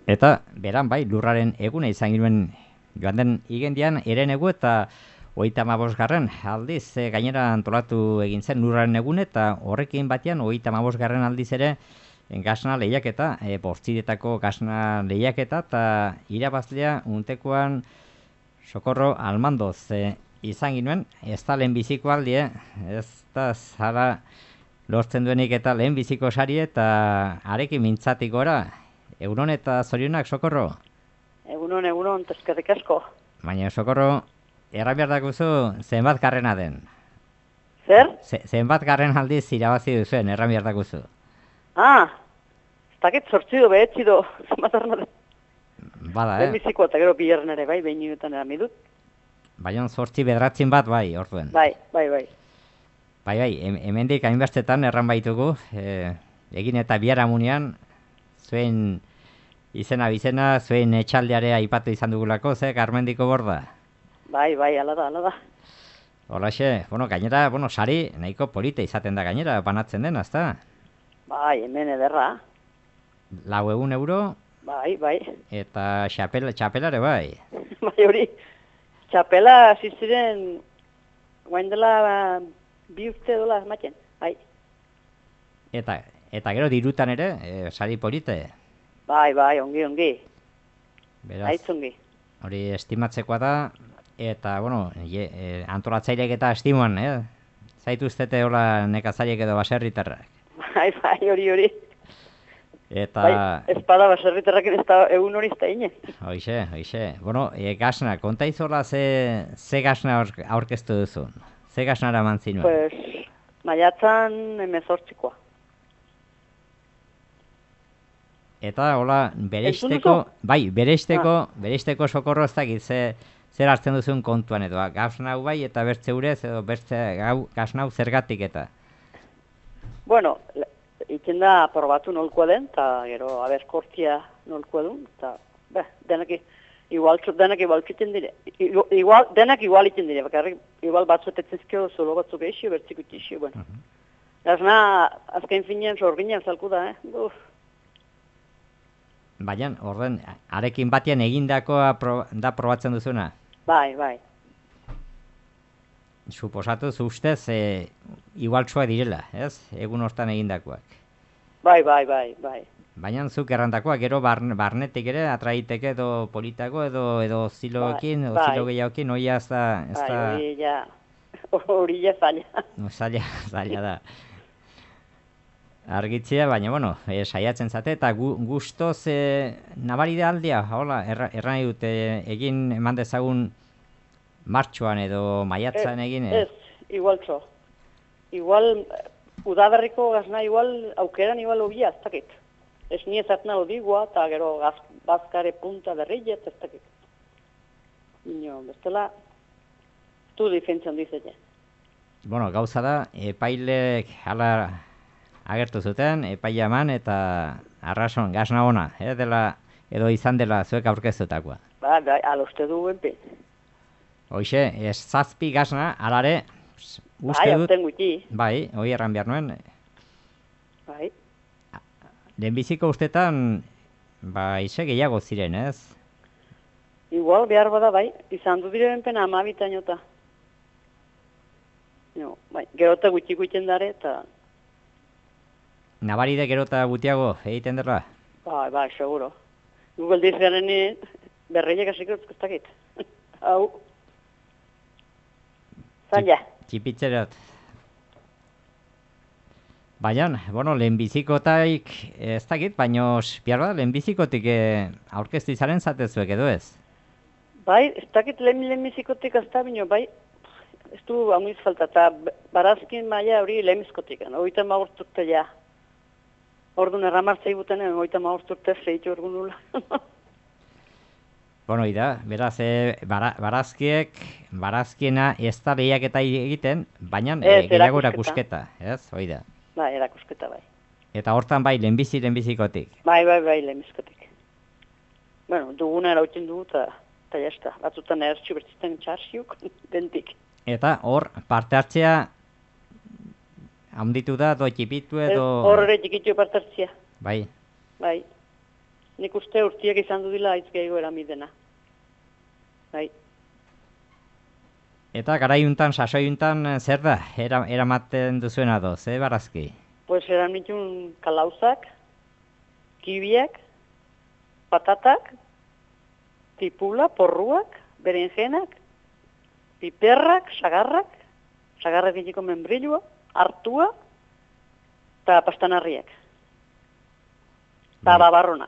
Eta, beran, bai, lurraren eguna izan ginen joan den igendian, erenegu eta 35. aldiz, gainera antolatu egin zen lurraren egun eta horrekin batean 35. aldiz ere gasna lehiaketa, bortzidetako gasna lehiaketa eta irabazlea untekoan Sokorro Almandoz izan ginen, ez da lehenbiziko aldi, ez da zara lortzen duenik eta lehenbiziko sari eta arekin mintzatik gora. Egunon eta zorionak, Sokorro? Egunon, eskerrik asko. Baina, Sokorro, erran behar dakuzu zenbat garrena den. Zer? Zenbat garren aldiz irabazi duzuen, erran behar dakuzu. Ez dakit sortzido, behetzido, zenbat arna den. Bada, Lehenbiziko eta gero biherren ere, bai, behin minutan eramidut. Baina, zortzi bedratzen bat, bai, orduen. Bai. Bai, hemendik hainbestetan erran baitugu, egin eta biharamunean, zuen izena, zuen etxaldearea aipatu izan dugulako, ze Garmendiko Borda. Bai, ala da. Holaxe, gainera, sari nahiko polite izaten da gainera, banatzen den, azta? Bai, hemen ederra. 4 euro. Bai. Eta txapelare bai. Bai, hori, txapela hasi ziren, guain dela 2 urte dola ematen, bai. Eta gero dirutan ere, sari polite. Bai, ongi. Beraz, Aitz ongi. hori estimatzekoa da, eta, antolatzaileek eta estimuan, zaituztete hola nekazariek edo baserritarrak. Bai, hori. Eta... Bai, espada baserritarraken ez da egun hori ez da ine. Hoixe. Gasna, konta izola ze gasna aurkeztu duzun? Ze gasnara mantzinoen? Pues, maiatzan 18koa. Eta, hola, bereisteko Sokorro ez dakit, zer hartzen duzun kontuan edo, gasna hau bai eta bertze urez edo bertze gasna hau zergatik eta? Bueno, itzen da probatu nolkoa den, eta gero aberkortia nolkoa duen, eta denak igual iten dire. Denak igual iten dire, bakarrik igual batzuetetzizkio zolo batzuk eixio, bertzik utixio, bueno. Gasna, azken finean sorginean zalku da, Baina, orden, arekin batean egindakoa da probatzen duzuna? Bai. Suposatuz ustez, igualtsoa direla, ez? Egun hortan egindakoak. Bai. Baina zuk errandakoak, gero barnetik ere, atraiteke edo politako edo ziloekin, edo zilo gehiagokin, hoia ez da... Hori ja zaila. Zaila da. Argitzea, baina, saiatzen zate, eta gustoz nabaride aldea, hola, erran dute egin eman dezagun martxoan edo maiatzan egin? Ez, igualtxo. Igual, udaberriko gazna aukeran obia, ez dakit. Ez ni ezatna odigua, eta gero bazkare punta berrillet, ez dakit. Bestela, tu difentzen dizete. Gauza da, epailek hala agertu zuten, epaia eman eta arrason, gazna ona, edo izan dela zuek aurkeztutakoa. Ala uste du benpe. Hoxe, ez 7 gazna, alare, uste dut... Bai, hoi erran behar nuen. Bai. Lehenbiziko ustetan, ize gehiago ziren, ez? Igual, behar bada, bai. Izan du dire benpen 12 tainota. Gero eta gutxik dare, eta... Nabaride gero eta gutiago egiten dela? Bai, seguro. Google diz garen berreiek hasik ez Hau. Zaila. Txipitzerat. Baina, lehenbizikotaik ez dakit, baina behar da, lehenbizikotik aurkeztu izaren zatezuek edo ez? Bai, ez dakit lehenbizikotik ez da, bai, ez du hamuiz falta, eta barazkin maia hori lehenbizikotik, 35 urte ja. Orduan erramartzei butenen, 35 urte zeitu orgun nula. Ida, beraz, barazkiena ez da lehiaketa egiten, baina gehiago erakusketa, ez? Oida. Bai, erakusketa, bai. Eta hortan bai, lehenbizikotik. Bai, lehenbizikotik. Duguna erautzen dugu, eta jazta. Batzutan ertxu bertziten txarxiuk, dentik. Eta hor, parte hartzea, handitu da, txipitu edo... Hor ere txikitu parte hartzea. Bai. nik uste urtiak izan du dila aitz gehiago eramidena. Bai. Eta garaiuntan, sasoiuntan, zer da? Eramaten duzuena do, ze barazki? Pues eran nitun kalauzak, kibiak, patatak, tipula, porruak, berenjenak, piperrak, sagarrak egiteko membrilua, hartua, eta pastanarriak. Eta babarrona.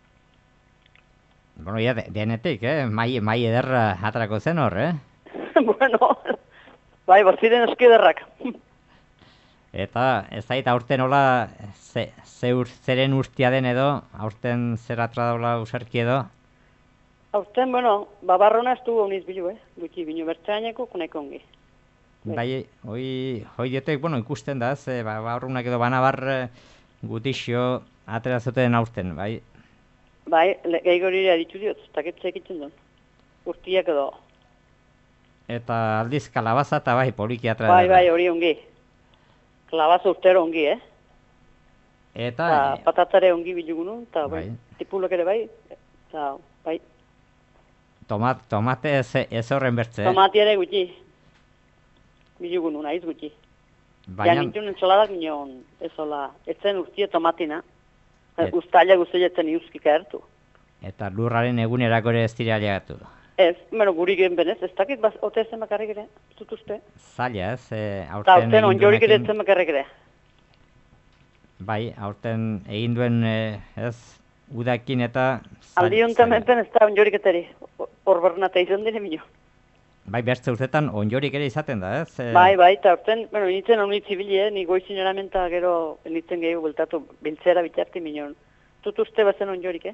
Bueno, ya denetik, mai ederra atrako zen hor, Bueno, bai, baziren eskiderrak. Eta ez da aurten hola zeren urtia den edo, aurten zer atra daula userki edo? Aurten, bueno, babarrona ez du honiz bilu, gutxi binu bertzeaineko kuneko ongi. Bai, hoi dietek, bueno, ikusten da, ze babarrunak edo banabar gutixo atera zuten aurten, bai? Bai, gehiagorira ditu diot, taketze egiten duen. Urtiak edo. Eta aldiz kalabaza eta bai, poliki atera Bai, hori ongi. Kalabaza urtero ongi, Eta... patatare ongi bilugunu, eta bai, tipulak ere bai, eta bai. Tomate ez horren bertze, Tomate ere gutxi. Bilugunu, nahiz gutxi. Ja nintun entzoladak nion, ez zen urtia tomatina. Uztaila guztietzen iuzkik ertu. Eta lurraren egunerako ere ez dira aliagatu. Ez, guri gen benez, ez dakit, ote ezen bakarrik ere, zutuzte. Zaila ez, aurten onjorik ere ezen bakarrik ere. Bai, aurten egin duen, udakin eta... Aldi honetan menpen ez da onjorik eteri, hor bernata izan dire mino. Bai, bertze urtetan onjorik ere izaten da, ez? Bai, eta aurten, nintzen honitzi bili, ni goizin eramenta gero nintzen gehiago bultatu biltzera bitarti minon. Zutuzte bazen onjorik,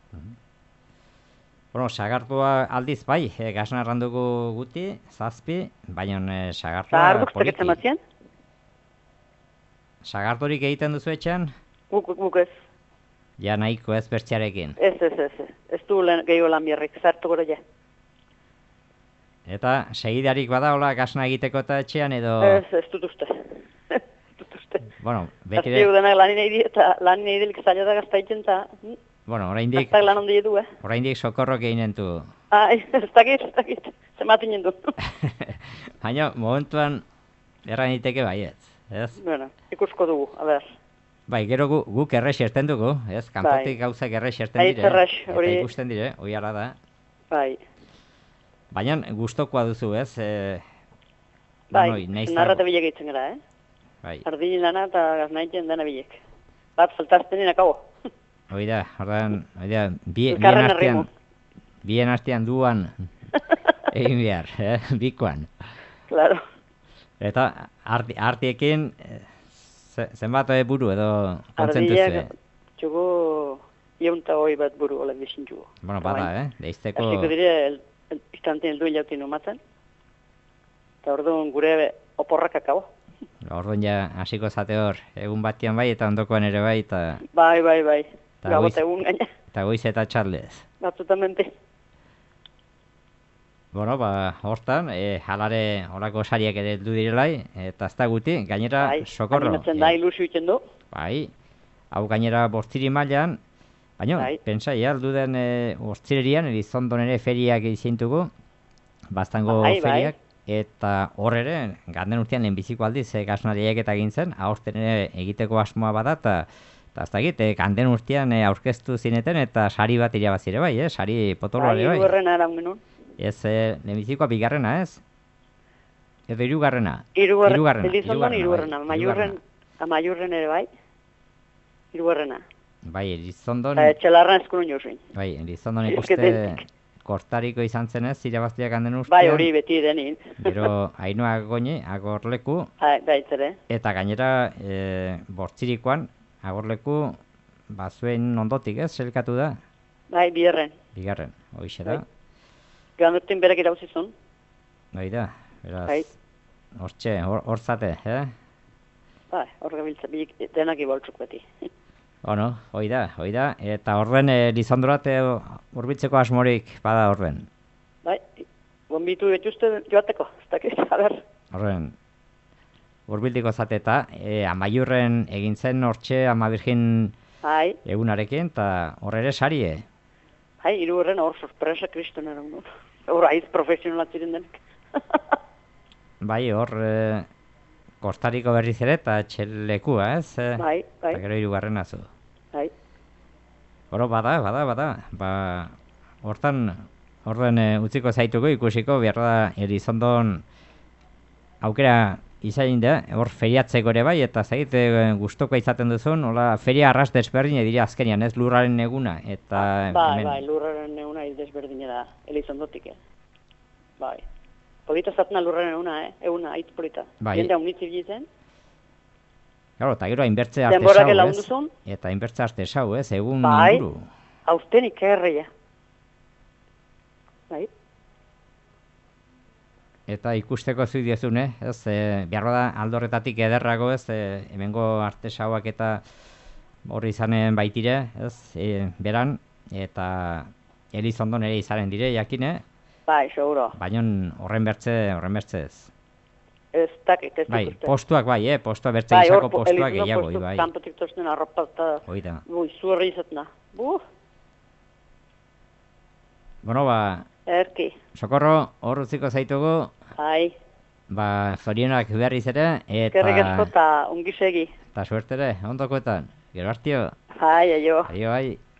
Bueno, sagartua aldiz bai, gasna errandugu guti, zazpi, baina sagartua poliki. Sagarturik egiten duzu etxean? Guk ez. Ja nahiko ez bertxarekin? Ez. Ez du gehiago lan biarrik, zartu gora ja. Eta segidarik bada hola gasna egiteko eta etxean edo... Ez dut uste. Bueno, beti... Zaztiu denak lanin eidelik zaila da gaztaitzen eta... Bueno, oraindik... Gaztak lan ondi edu, Oraindik sokorrok egin entu. Ez dakit, zematin jendu. Baina, momentuan erran iteke baiet, ez? Bueno, ikusko dugu, a ber. Bai, gero guk errex erten dugu, ez? Kanpotik gauzak errex erten dire. Eta ikusten dire, hoi ala da. Bai. Baina, gustokoa duzu, ez? Bai, narrata bilek eitzen gara, Bai. Ardin lana eta gaznaitzen dena bilek. Bat faltazten inakago. Oida, bien hastian duan egin behar, bikoan. Claro. Eta artiekin zenbat buru edo kontzentuzue? Ardiak, txugo, iaunta hoi bat buru hola bizin txugo. Bueno, bada, deizteko... Aziko dire, istantien duen jautin umatzen. Eta orduan gure oporrak akabo. Orduan ja hasiko zate hor, egun batian bai eta ondokoan ere bai, eta... Bai. Gabot egun gaina. Eta goiz eta txaldez. Batutamente. Bueno, hortan, halare horako sariak ere du direlai, eta ez da guti, gainera sokorro. Animatzen da, ilusio iten du. Bai, hau gainera bortziri mailan, baina, pentsai, aldu den bortzirerian, Elizondon ere feriak izintugu, baztango feriak, eta hor ere, ganden urtean lehenbiziko aldiz, gasnariak eta egin zen, aurten ere egiteko asmoa bada, eta ez dakit, ganden urtean aurkeztu zineten, eta sari bat irabazire bai, sari potoloa ere bai. Hirugarrena eran genuen. Ez, lehenbizikoa bigarrena, ez? Edo hirugarrena? Hirugarrena. Elizondon hirugarrena. Amaiurren ere bai. Hirugarrena. Bai, Elizondon... Txelarran eskunun jozuin. Bai, Elizondon ikuste kortariko izan zenez, irabaztiak handen ustean. Bai, hori beti denin. Gero, Ainhoa Goñi, Agorleku. Baitzere. Eta gainera, bortzirikoan, Agorleku, bazuen ondotik, ez? Selkatu da? Bai, bigarren, hoixe da. Gandurtin berak irauzizun. Bai da, beraz, hortxe, hor zate, Bai, hor gabiltza, denak iboltzuk beti. Bueno, hoi da, eta horren Elizondorat hurbiltzeko asmorik bada horren. Bai, gonbitu betuzte joateko, ez dakit, a ber. Horren, hurbildiko zate eta Amaiurren egin zen hortxe Ama Birjin Hai, egunarekin, eta hor ere sarie. hai, hirugarren hor sorpresa kristonen egun. Hor aiz profesionala ziren denek. Bai, hor Kostariko berriz ere eta txelekua, ez? Bai, bai, Eta gero hirugarrena zu. bai. Oro, bada. Ba, horren utziko zaituko ikusiko, behar da, Elizondon aukera izain da, hor feriatzeko ere bai, eta zait gustokoa izaten duzun, hola, feria arras desberdine dira azkenian, ez lurraren eguna, eta Bai, lurraren eguna desberdine da, Elizondotik, Bai. Polita zatena lurraren eguna, aitz polita. Bai. Jendea unitzi biletzen. Claro, eta gero hainbertze arte Denborak sau, lagundu ez? zuen. Eta hainbertze arte sau, ez? Egun Bai. inguru. Haustenik herria. Bai. Eta ikusteko zu diezun, ez? Behar da aldorretatik ederrago, ez? Hemengo arte sauak eta horri izanen baitire, ez? Beran, eta Elizondon ere izanen dire, jakine, Bai, seguro. baina horren bertze ez. Ez dakit, ez Bai, ikusten. postuak bai, postua bertze Bai, izako hor postuak Elizondo gehiago, postu bai. kanpotik tosten arropa eta Hoi da. zuherri izatena. Bueno, ba, Erki. Sokorro, hor utziko zaitugu, Bai. ba, zorionak berriz ere, Eskerrik asko eta ongi segi. eta suertere, ondokoetan. Gero hartio, Bai, aio. aio, bai.